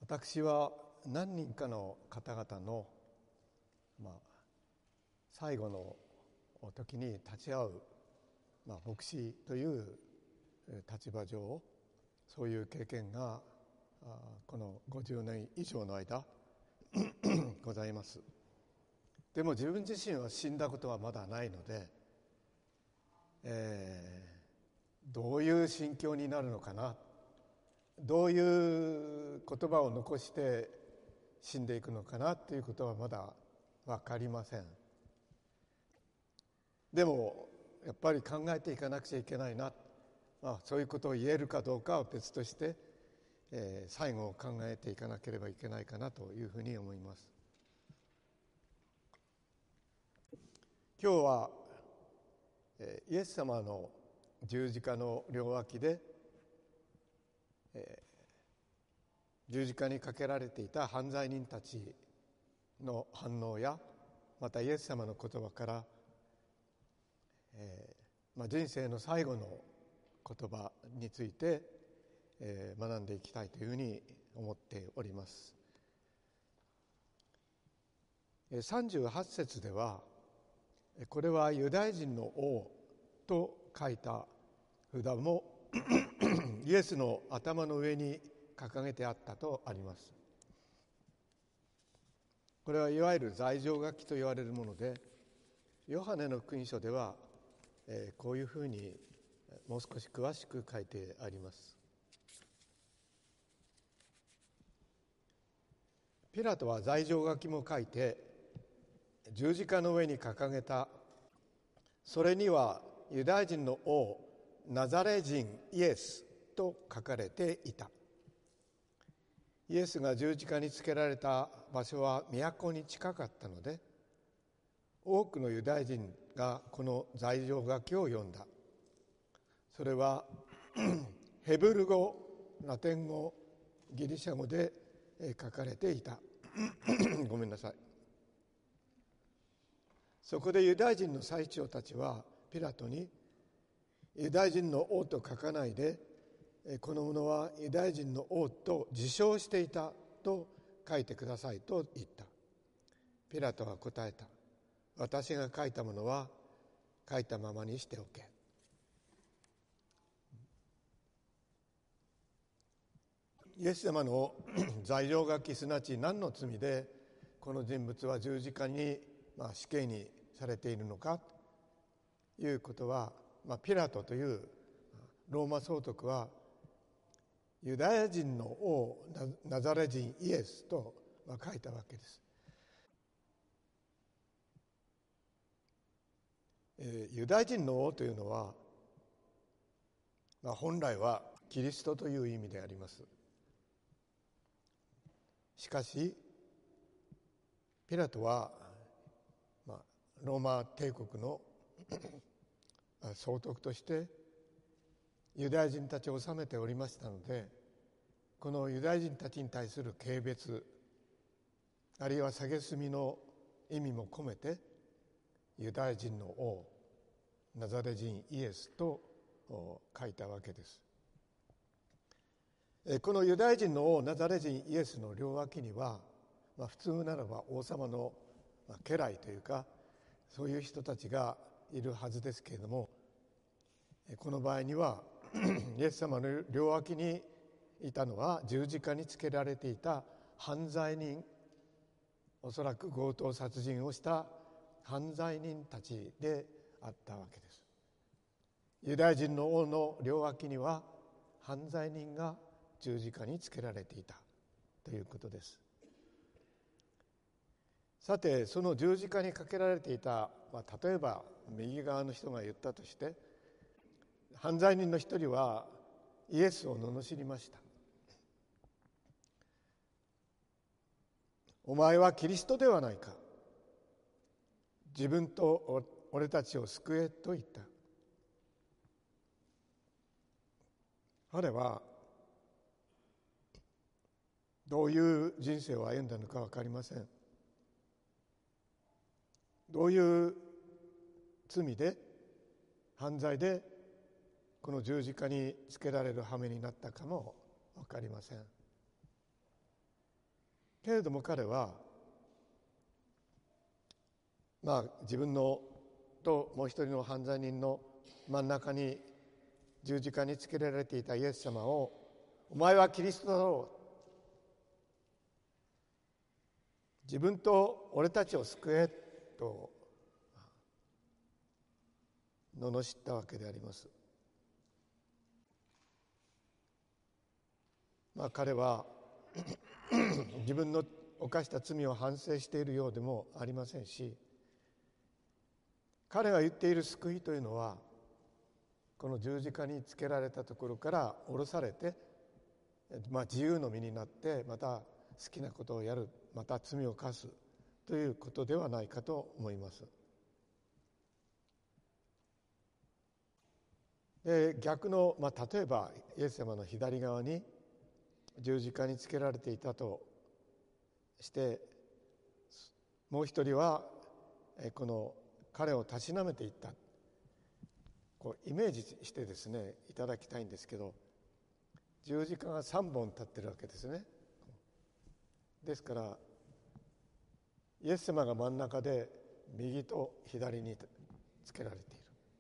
私は何人かの方々の、最後の時に立ち会う、牧師という立場上、そういう経験がこの50年以上の間ございます。でも自分自身は死んだことはまだないので、どういう心境になるのかな、どういう言葉を残して死んでいくのかなということはまだ分かりません。でもやっぱり考えていかなくちゃいけないな、そういうことを言えるかどうかは別として、最後を考えていかなければいけないかなというふうに思います。今日はイエス様の十字架の両脇で、十字架にかけられていた犯罪人たちの反応や、またイエス様の言葉から、人生の最後の言葉について、学んでいきたいというふうに思っております。38節では、これはユダヤ人の王と書いた札もイエスの頭の上に掲げてあったとあります。これはいわゆる罪状書きと言われるもので、ヨハネの福音書では、こういうふうにもう少し詳しく書いてあります。ピラトは罪状書きも書いて十字架の上に掲げた。それにはユダヤ人の王ナザレ人イエスと書かれていた。イエスが十字架につけられた場所は都に近かったので、多くのユダヤ人がこの罪状書きを読んだ。それはヘブル語、ラテン語、ギリシャ語で書かれていたごめんなさい。そこでユダヤ人の最長たちはピラトに、ユダヤ人の王と書かないで、この者はユダヤ人の王と自称していたと書いてくださいと言った。ピラトは答えた。私が書いたものは書いたままにしておけ。イエス様の罪状書き、すなわち何の罪でこの人物は十字架に死刑にされているのかということは、ピラトというローマ総督はユダヤ人の王ナザレ人イエスと書いたわけです。ユダヤ人の王というのは、本来はキリストという意味であります。しかしピラトは、ローマ帝国の総督としてユダヤ人たちを治めておりましたので、このユダヤ人たちに対する軽蔑、あるいは蔑みの意味も込めて、ユダヤ人の王ナザレ人イエスと書いたわけです。このユダヤ人の王ナザレ人イエスの両脇には、普通ならば王様の家来というか、そういう人たちがいるはずですけれども、この場合にはイエス様の両脇にいたのは十字架につけられていた犯罪人、おそらく強盗殺人をした犯罪人たちであったわけです。ユダヤ人の王の両脇には犯罪人が十字架につけられていたということです。さて、その十字架にかけられていた、例えば右側の人が言ったとして、犯罪人の一人はイエスを罵りました。お前はキリストではないか。自分と俺たちを救えと言った。彼はどういう人生を歩んだのか分かりません。どういう罪で、犯罪でこの十字架につけられる羽目になったかも分かりません。 けれども彼は自分のともう一人の犯罪人の真ん中に十字架につけられていたイエス様を、お前はキリストだろう、自分と俺たちを救えと罵ったわけであります。彼は自分の犯した罪を反省しているようでもありませんし、彼が言っている救いというのは、この十字架につけられたところから降ろされて、自由の身になって、また好きなことをやる、また罪を犯すということではないかと思います。で、逆の、例えばイエス様の左側に十字架につけられていたとして、もう一人はこの彼をたしなめていった、イメージしてですねいただきたいんですけど、十字架が3本立ってるわけですね。ですからイエス様が真ん中で右と左につけられてい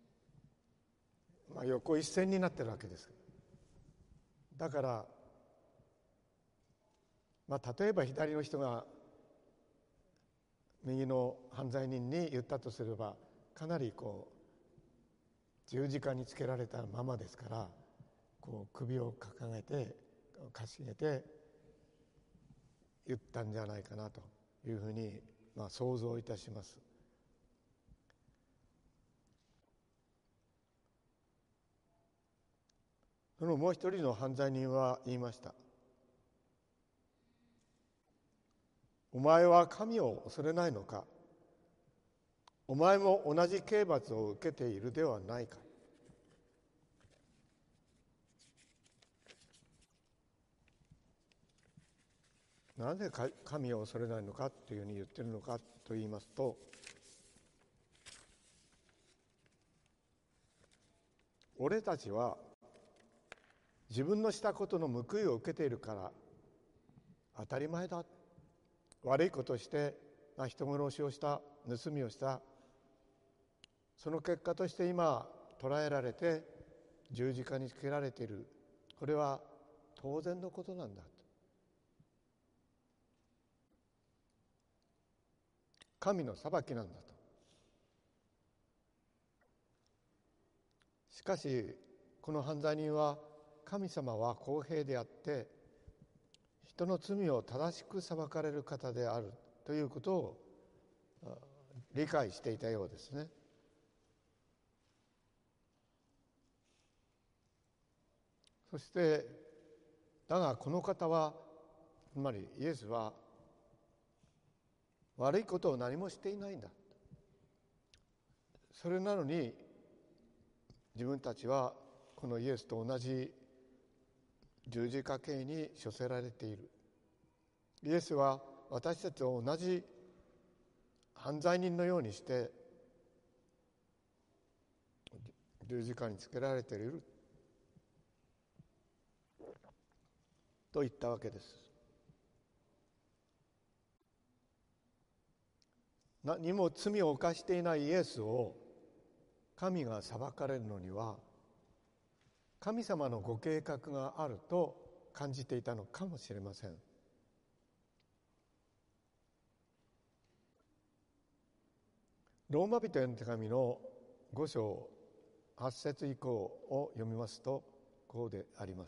る、横一線になってるわけです。だから例えば左の人が右の犯罪人に言ったとすれば、かなり十字架につけられたままですから、首を掲げてかしげて言ったんじゃないかなというふうに想像いたします。そのもう一人の犯罪人は言いました。お前は神を恐れないのか。お前も同じ刑罰を受けているではないか。なぜ神を恐れないのかというふうに言っているのかと言いますと、俺たちは自分のしたことの報いを受けているから当たり前だ、悪いことをして、人殺しをした、盗みをした、その結果として今捕らえられて十字架につけられている、これは当然のことなんだと。神の裁きなんだと。しかしこの犯罪人は、神様は公平であって人の罪を正しく裁かれる方であるということを理解していたようですね。そしてだがこの方は、つまりイエスは悪いことを何もしていないんだ、それなのに自分たちはこのイエスと同じ十字架刑に処せられている。イエスは私たちと同じ犯罪人のようにして十字架につけられていると言ったわけです。何も罪を犯していないイエスを神が裁かれるのには、神様のご計画があると感じていたのかもしれません。ローマ人への手紙の5章8節以降を読みますと、こうであります。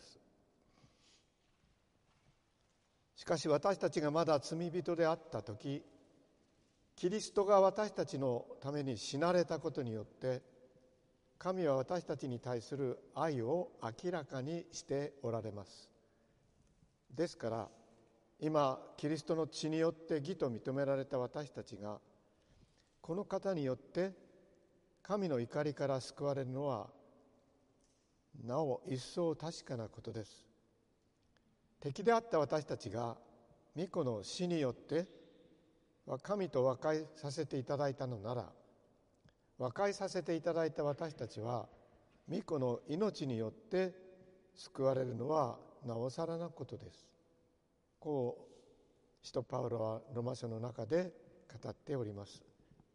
しかし私たちがまだ罪人であったとき、キリストが私たちのために死なれたことによって、神は私たちに対する愛を明らかにしておられます。ですから今キリストの血によって義と認められた私たちが、この方によって神の怒りから救われるのはなお一層確かなことです。敵であった私たちが御子の死によって神と和解させていただいたのなら、和解させていただいた私たちは御子の命によって救われるのはなおさらなことです。こう使徒パウロはローマ書の中で語っております。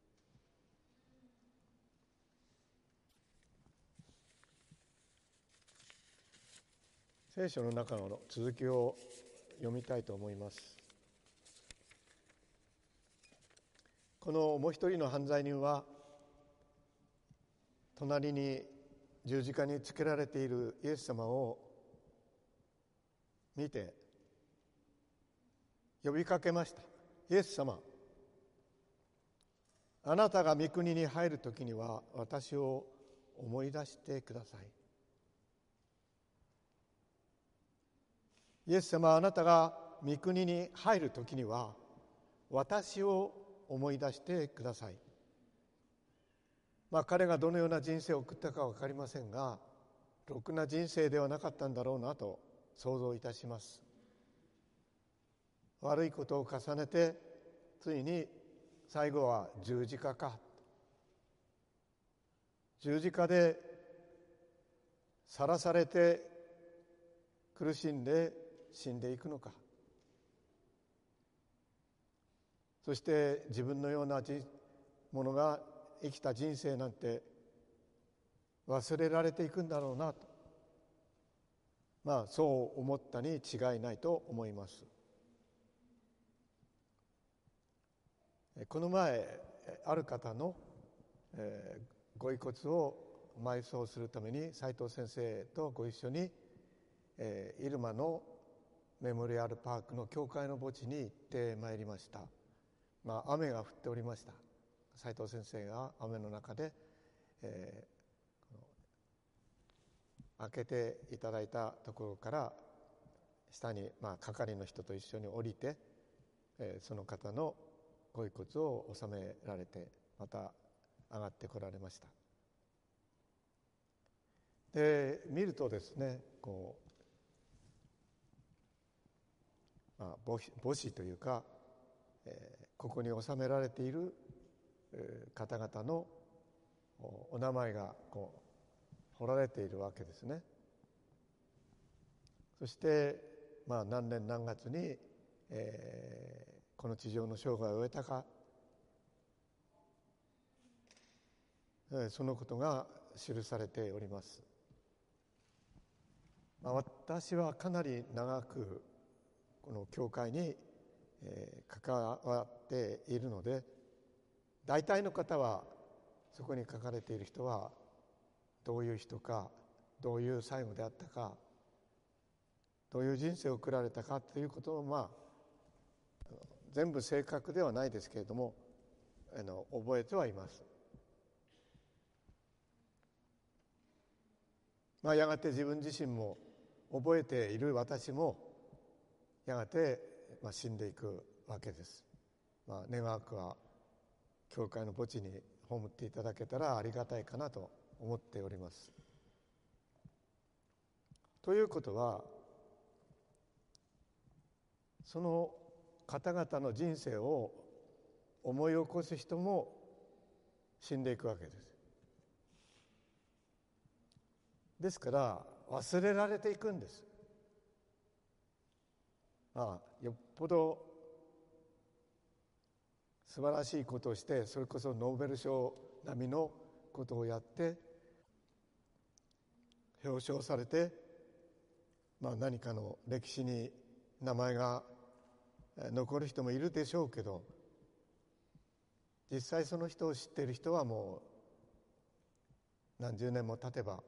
聖書の中の続きを読みたいと思います。このもう一人の犯罪人は、隣に十字架につけられているイエス様を見て呼びかけました。イエス様、あなたが御国に入るときには私を思い出してください。イエス様、あなたが御国に入るときには私を思い出してください。彼がどのような人生を送ったかは分かりませんが、ろくな人生ではなかったんだろうなと想像いたします。悪いことを重ねて、ついに最後は十字架か、十字架でさらされて苦しんで死んでいくのか、そして自分のようなものが生きた人生なんて忘れられていくんだろうなと、そう思ったに違いないと思います。この前ある方のご遺骨を埋葬するために斉藤先生とご一緒に入間のメモリアルパークの教会の墓地に行ってまいりました。雨が降っておりました。斉藤先生が雨の中で、開けていただいたところから下に、係の人と一緒に降りて、その方のご遺骨を納められて、また上がってこられました。で見るとですね、墓誌というか、ここに納められている方々のお名前が彫られているわけですね。そして、何年何月に、この地上の生涯を終えたか、そのことが記されております。私はかなり長くこの教会に関わっているので、大体の方はそこに書かれている人はどういう人か、どういう最後であったか、どういう人生を送られたかということを全部正確ではないですけれども覚えてはいます。やがて自分自身も覚えている私もやがて死んでいくわけです。願わくは教会の墓地に葬っていただけたらありがたいかなと思っております。ということは、その方々の人生を思い起こす人も死んでいくわけです。ですから忘れられていくんです。よっぽど素晴らしいことをして、それこそノーベル賞並みのことをやって表彰されて、何かの歴史に名前が残る人もいるでしょうけど、実際その人を知っている人はもう何十年も経てば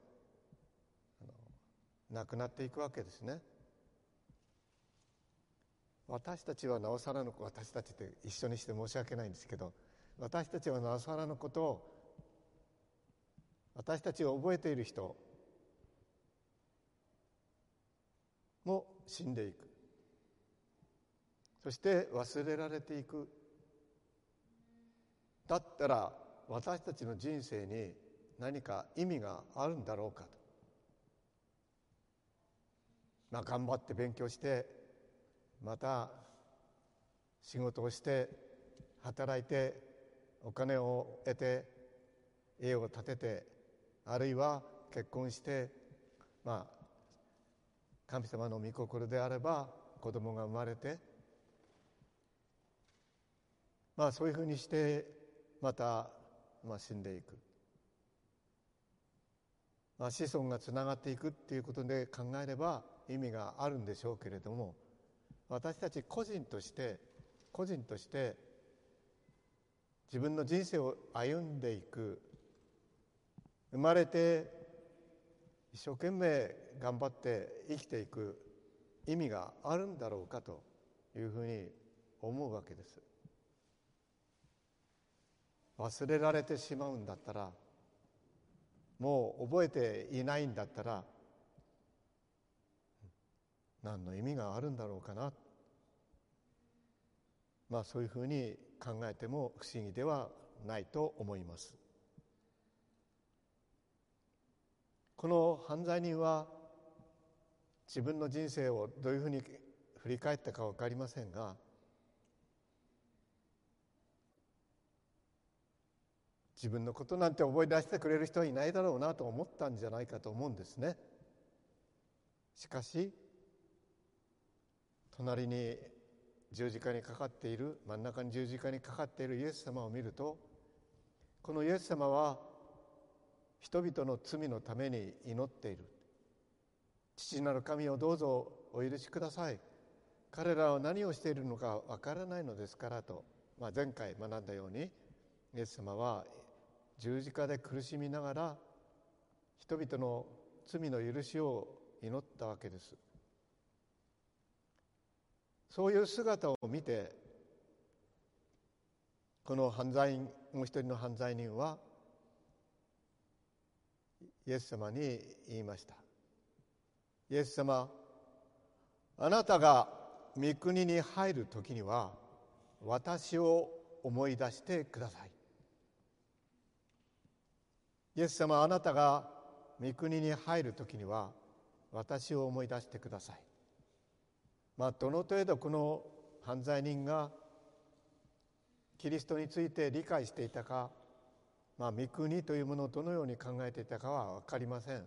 亡くなっていくわけですね。私たちはなおさらの、私たちって一緒にして申し訳ないんですけど、私たちはなおさらのことを、私たちを覚えている人も死んでいく。そして忘れられていく。だったら私たちの人生に何か意味があるんだろうかと。頑張って勉強して、また仕事をして働いてお金を得て家を建てて、あるいは結婚して、神様の御心であれば子供が生まれて、 そういうふうにしてまた、死んでいく、子孫がつながっていくっていうことで考えれば意味があるんでしょうけれども、私たち個人として自分の人生を歩んでいく、生まれて一生懸命頑張って生きていく意味があるんだろうかというふうに思うわけです。忘れられてしまうんだったら、もう覚えていないんだったら、何の意味があるんだろうかな、そういうふうに考えても不思議ではないと思います。この犯罪人は自分の人生をどういうふうに振り返ったか分かりませんが、自分のことなんて思い出してくれる人はいないだろうなと思ったんじゃないかと思うんですね。しかし隣に十字架にかかっている、真ん中に十字架にかかっているイエス様を見ると、このイエス様は人々の罪のために祈っている。父なる神をどうぞお許しください。彼らは何をしているのかわからないのですからと、前回学んだように、イエス様は十字架で苦しみながら人々の罪の許しを祈ったわけです。そういう姿を見て、このもう一人の犯罪人はイエス様に言いました。イエス様、あなたが御国に入るときには私を思い出してください。イエス様、あなたが御国に入るときには私を思い出してください。どの程度この犯罪人がキリストについて理解していたか、御国というものをどのように考えていたかは分かりません。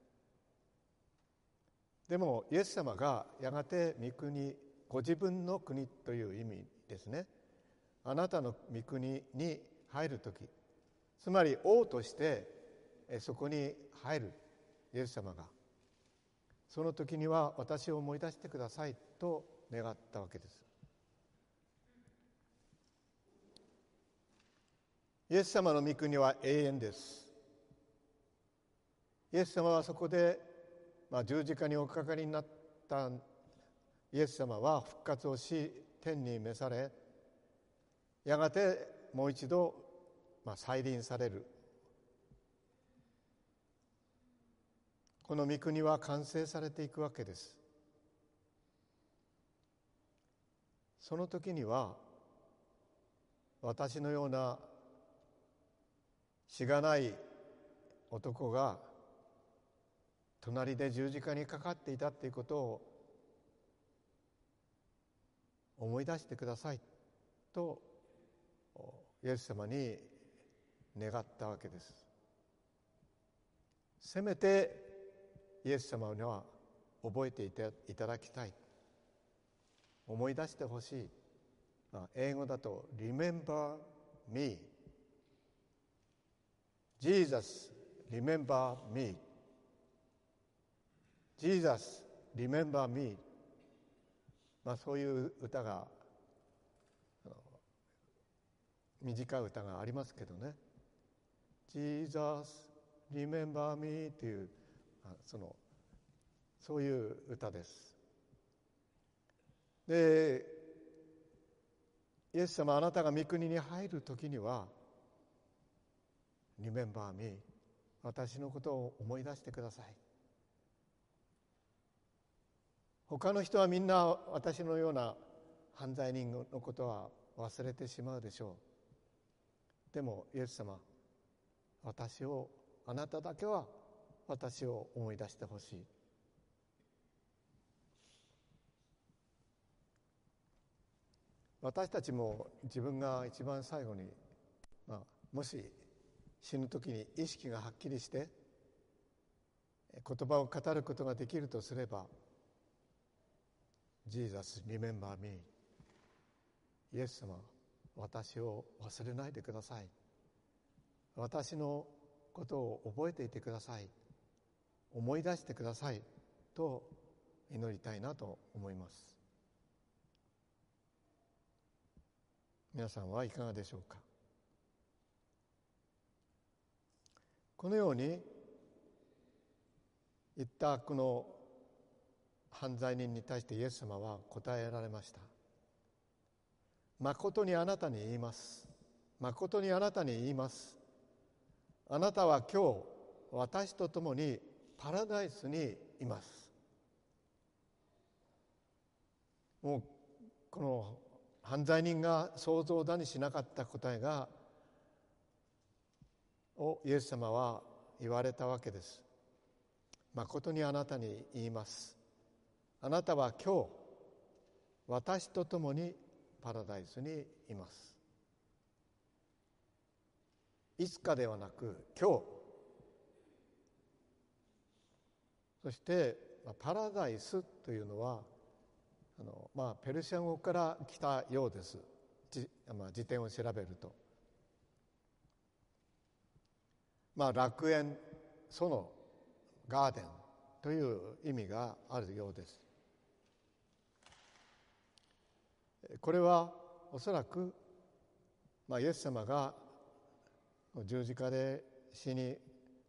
でもイエス様がやがて御国、ご自分の国という意味ですね。あなたの御国に入るとき、つまり王としてそこに入るイエス様が、その時には私を思い出してくださいと願ったわけです。イエス様の御国は永遠です。イエス様はそこで、十字架におかかりになったイエス様は復活をし、天に召され、やがてもう一度、再臨される。この御国は完成されていくわけです。その時には私のようなしがない男が隣で十字架にかかっていたということを思い出してくださいとイエス様に願ったわけです。せめてイエス様には覚えていただきたい、思い出してほしい。英語だと Remember me Jesus remember me Jesus remember me、そういう歌が、短い歌がありますけどね、 Jesus remember me というそういう歌です。で、イエス様、あなたが御国に入るときには Remember me、 私のことを思い出してください。他の人はみんな私のような犯罪人のことは忘れてしまうでしょう。でもイエス様、あなただけは私を思い出してほしい。私たちも自分が一番最後に、もし死ぬ時に意識がはっきりして言葉を語ることができるとすれば、 Jesus remember me、 イエス様、 私を忘れないでください。私のことを覚えていてください。思い出してくださいと祈りたいなと思います。皆さんはいかがでしょうか。このように言ったこの犯罪人に対してイエス様は答えられました。誠にあなたに言います。誠にあなたに言います。あなたは今日私と共にパラダイスにいます。もうこの犯罪人が想像だにしなかった答えをイエス様は言われたわけです。誠にあなたに言います。あなたは今日私と共にパラダイスにいます。いつかではなく今日。そしてパラダイスというのはペルシャ語から来たようです。辞典を調べると、楽園、園、ガーデンという意味があるようです。これはおそらく、イエス様が十字架で死に、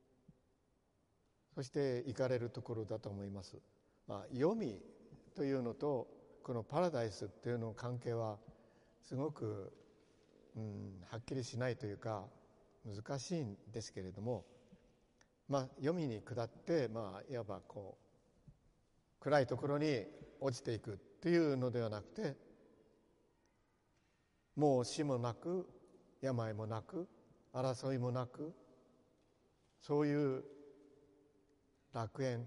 そして行かれるところだと思います。黄泉というのとこのパラダイスというのの関係はすごく、はっきりしないというか難しいんですけれども、黄泉に下って、いわば暗いところに落ちていくというのではなくて、もう死もなく病もなく争いもなく、そういう楽園、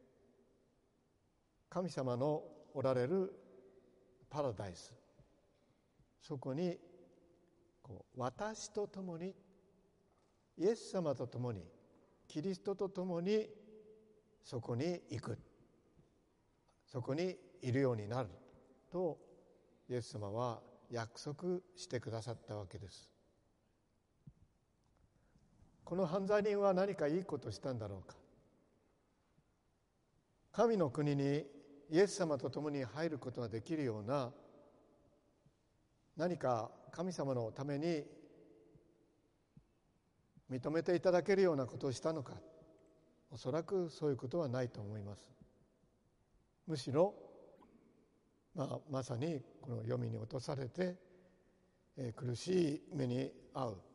神様のおられるパラダイス、そこに私と共に、イエス様と共に、キリストと共にそこに行く、そこにいるようになるとイエス様は約束してくださったわけです。この犯罪人は何かいいことしたんだろうか。神の国にイエス様と共に入ることができるような何か神様のために認めていただけるようなことをしたのか。おそらくそういうことはないと思います。むしろ、まさにこの黄泉に落とされて、苦しい目に遭う、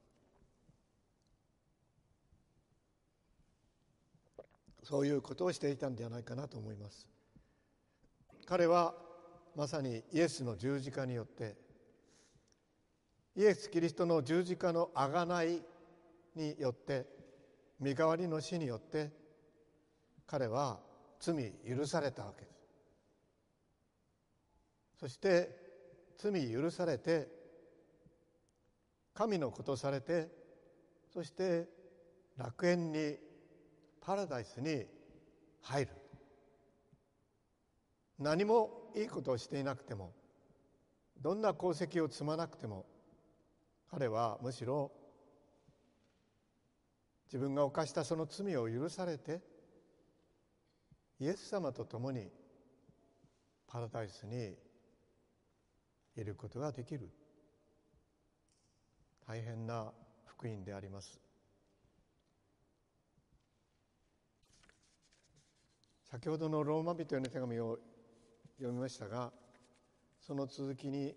そういうことをしていたんではないかなと思います。彼はまさにイエスの十字架によって、イエス・キリストの十字架の贖いによって、身代わりの死によって彼は罪許されたわけです。そして罪許されて、神の子とされて、そして楽園に、パラダイスに入る。何もいいことをしていなくても、どんな功績を積まなくても、彼はむしろ自分が犯したその罪を許されて、イエス様と共にパラダイスにいることができる。大変な福音であります。先ほどのローマ人への手紙を読みましたが、その続きに、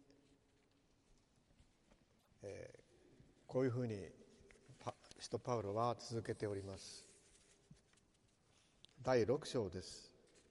こういうふうに使徒パウロは続けております。第6章です。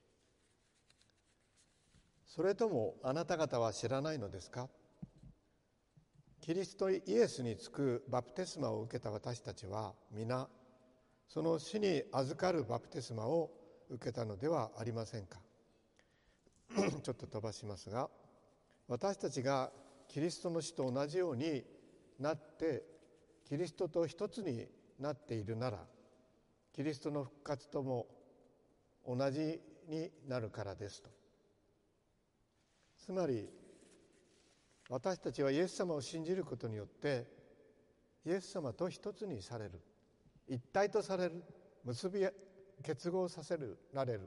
それともあなた方は知らないのですか？キリストイエスにつくバプテスマを受けた私たちは皆、その死に預かるバプテスマを受けたのではありませんか。ちょっと飛ばしますが、私たちがキリストの死と同じようになってキリストと一つになっているなら、キリストの復活とも同じになるからですと。つまり私たちはイエス様を信じることによってイエス様と一つにされる、一体とされる、結合させられる。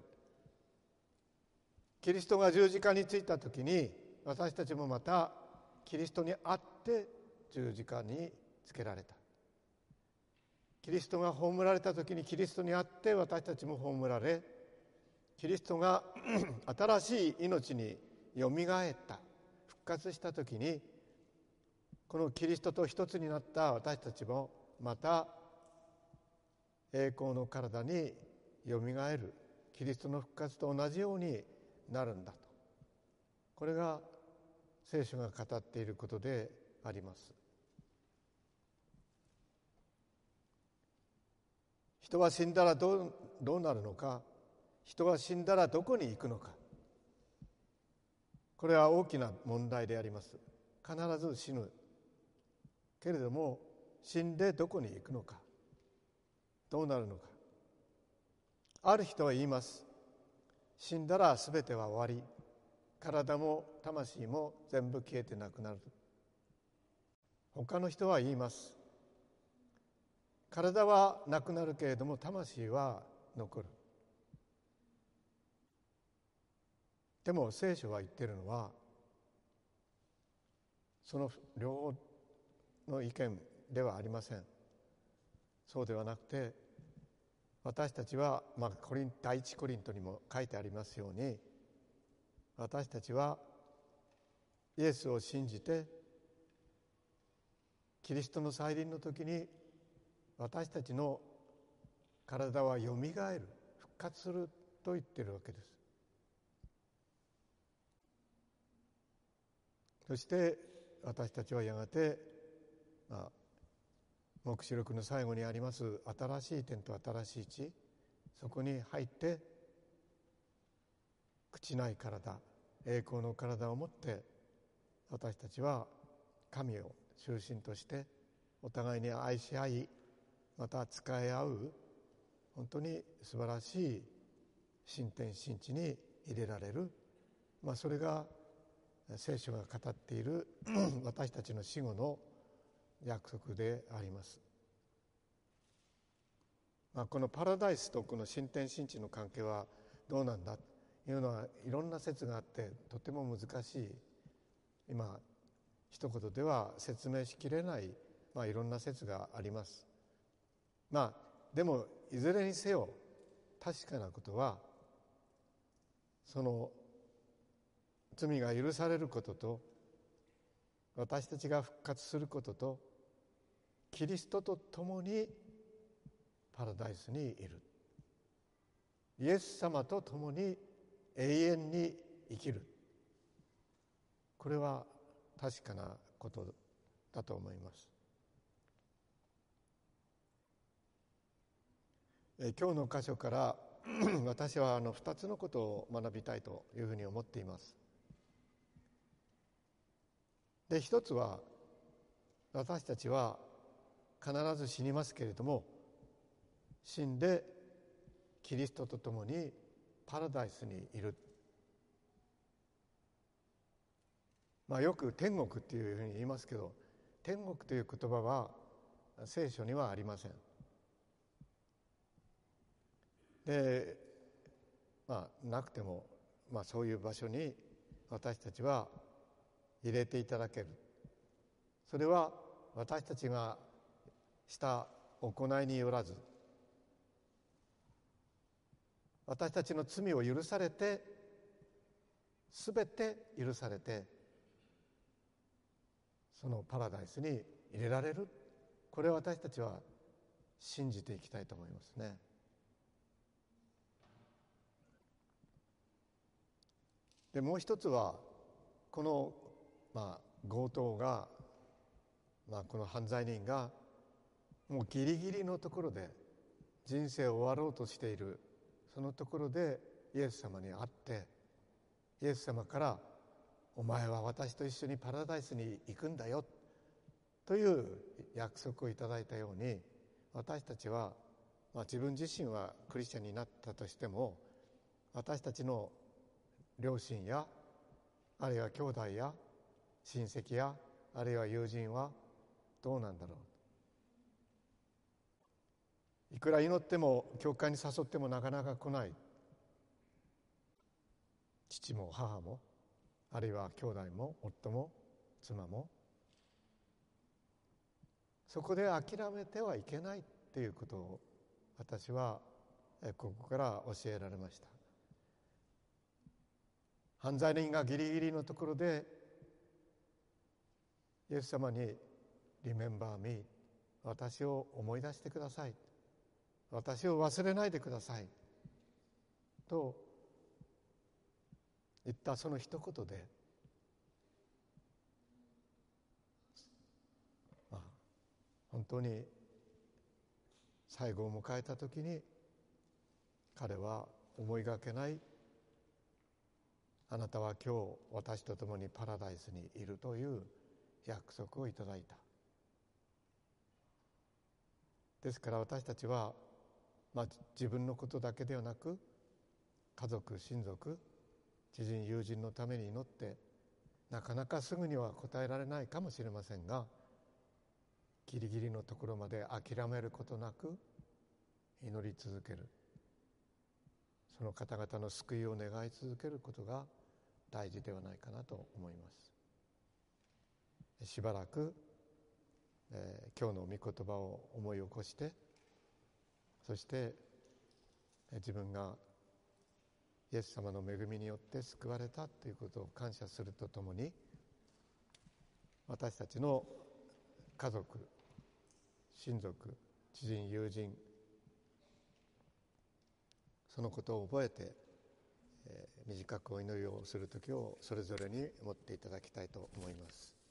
キリストが十字架についた時に私たちもまたキリストにあって十字架につけられた。キリストが葬られた時にキリストにあって私たちも葬られ、キリストが新しい命によみがえった、復活した時にこのキリストと一つになった私たちもまた栄光の体によみがえる、キリストの復活と同じようになるんだと。これが聖書が語っていることであります。人は死んだらどうなるのか、人は死んだらどこに行くのか、これは大きな問題であります。必ず死ぬけれども、死んでどこに行くのか、どうなるのか。ある人は言います。死んだら全ては終わり、体も魂も全部消えてなくなる。他の人は言います。体はなくなるけれども魂は残る。でも聖書は言っているのは、その両方の意見ではありません。そうではなくて、私たちは、第一コリントにも書いてありますように、私たちはイエスを信じてキリストの再臨の時に私たちの体はよみがえる、復活すると言っているわけです。そして私たちはやがて、黙示録の最後にあります新しい天と新しい地、そこに入って朽ちない体、栄光の体を持って私たちは神を中心としてお互いに愛し合い、また仕え合う本当に素晴らしい新天新地に入れられる、それが聖書が語っている私たちの死後の約束であります。このパラダイスとこの新天新地の関係はどうなんだというのはいろんな説があってとても難しい、今一言では説明しきれない、いろんな説があります。でもいずれにせよ確かなことは、その罪が許されることと私たちが復活することとキリストと共にパラダイスにいる、イエス様と共に永遠に生きる、これは確かなことだと思います。今日の箇所から私は2つのことを学びたいというふうに思っています。で、一つは私たちは必ず死にますけれども、死んでキリストと共にパラダイスにいる。よく天国っていうふうに言いますけど、天国という言葉は聖書にはありません。で、なくても、そういう場所に私たちは入れていただける。それは私たちがした行いによらず、私たちの罪を許されて、すべて許されて、そのパラダイスに入れられる。これを私たちは信じていきたいと思いますね。で、もう一つはこの、強盗が、この犯罪人がもうギリギリのところで人生を終わろうとしている、そのところでイエス様に会って、イエス様からお前は私と一緒にパラダイスに行くんだよという約束をいただいたように、私たちは、自分自身はクリスチャンになったとしても、私たちの両親やあるいは兄弟や親戚やあるいは友人はどうなんだろう。いくら祈っても教会に誘ってもなかなか来ない父も母も、あるいは兄弟も夫も妻も、そこで諦めてはいけないっていうことを私はここから教えられました。犯罪人がギリギリのところでイエス様にRemember me、 私を思い出してください、私を忘れないでくださいと言ったその一言で、本当に最後を迎えた時に彼は思いがけない、あなたは今日私と共にパラダイスにいるという約束をいただいた。ですから私たちは、自分のことだけではなく、家族親族知人友人のために祈って、なかなかすぐには答えられないかもしれませんが、ギリギリのところまで諦めることなく祈り続ける、その方々の救いを願い続けることが大事ではないかなと思います。しばらく、今日の御言葉を思い起こして、そして自分がイエス様の恵みによって救われたということを感謝するとともに、私たちの家族親族知人友人、そのことを覚えて、短くお祈りをする時をそれぞれに持っていただきたいと思います。